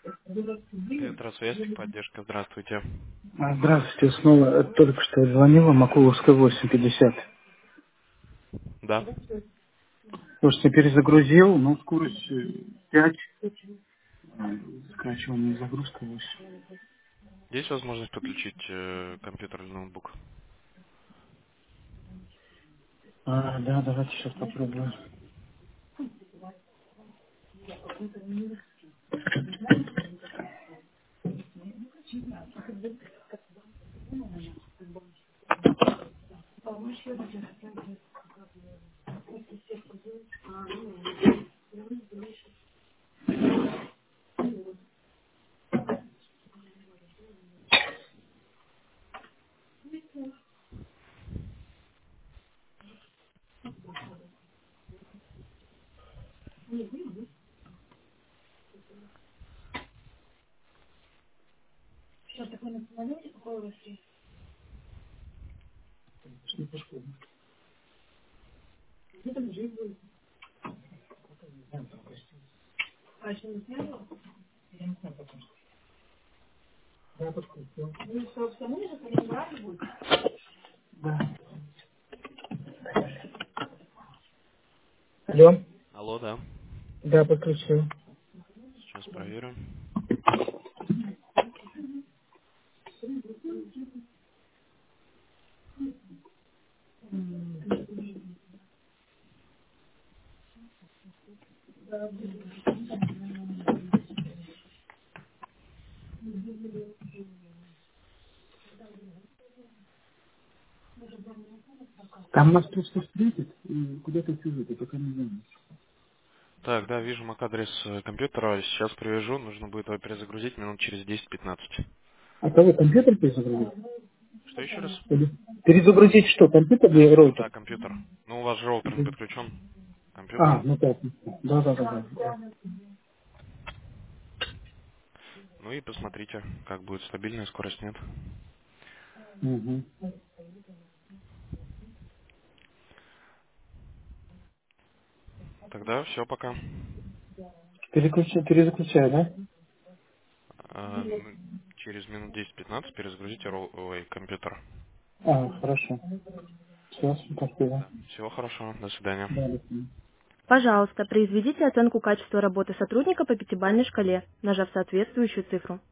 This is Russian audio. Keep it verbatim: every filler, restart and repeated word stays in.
Петросвязь, техподдержка, здравствуйте. А, Здравствуйте, снова э, только что звонила Макуловская восемь пятьдесят. Да. Слушайте, перезагрузил, но скорость э, пять, а, скачивание загрузка восемь. Есть возможность подключить э, компьютер или ноутбук? А, да, давайте сейчас попробуем. Да, подключил. Да. Алло? Алло, да. Да, подключил. Сейчас проверю. Там нас просто встретит и куда-то чужит, я пока не знаю. Так, да, вижу мак-адрес э, компьютера. Сейчас привяжу. Нужно будет его перезагрузить минут через десять-пятнадцать. А кого, компьютер перезагрузить? Что еще раз? Или перезагрузить что, компьютер или Да, роутер? компьютер. Ну, у вас же роутер не подключен к компьютеру. А, ну так. Да, да, да, да. Ну и посмотрите, как будет стабильная скорость, нет. Угу. Тогда все, пока. Переключаю, перезаключаю, да? Э, ну, через минут десять-пятнадцать перезагрузите роу- ой, компьютер. А, хорошо. Все, спасибо. Да. Всего хорошего. До свидания. Да, до свидания. Пожалуйста, произведите оценку качества работы сотрудника по пятибалльной шкале, нажав соответствующую цифру.